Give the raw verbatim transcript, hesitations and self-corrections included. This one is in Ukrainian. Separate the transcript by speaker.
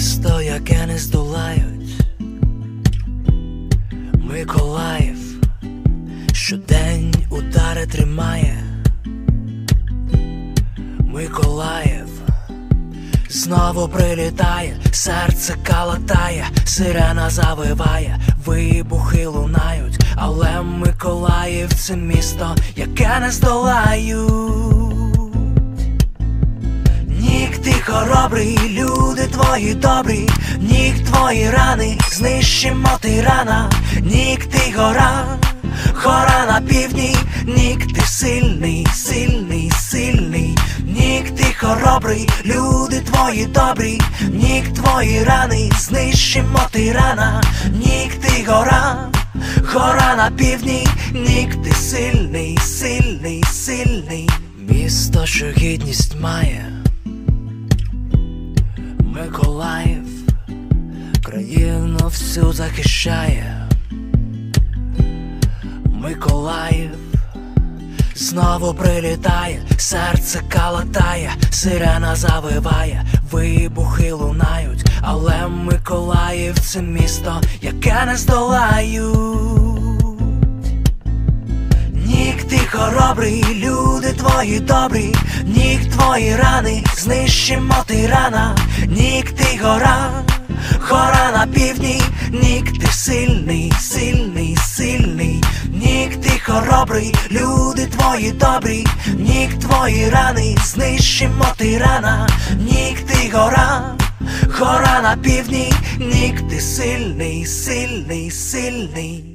Speaker 1: місто, яке не здолають. Миколаїв щодень удари тримає. Миколаїв знову прилітає, серце калатає, сирена завиває, вибухи лунають, але Миколаїв — це місто, яке не здолають. Нік ти хоробрий, люди твої добрі, нік твої рани, знищимо тирана. Нік ти гора, гора на півдні, нік ти сильний, сильний, сильний. Нік ти хоробрий, люди твої добрі, нік твої рани, знищимо тирана. Нік ти гора, гора на півдні, нік ти сильний, сильний, сильний. Місто, що гідність має. Миколаїв країну всю захищає. Миколаїв знову прилітає, серце калатає, сирена завиває, вибухи лунають, але Миколаїв — це місто, яке не здолають. Нік ти хоробрий, люди твої добрі, нік твої рани, знищимо тирана. Нік ти гора, гора на півдні, нік ти сильний, сильний, сильний. Нік ти хоробрий, люди твої добрі, нік твої рани, знищимо тирана. Нік ти гора, гора на півдні, нік ти сильний, сильний, сильний.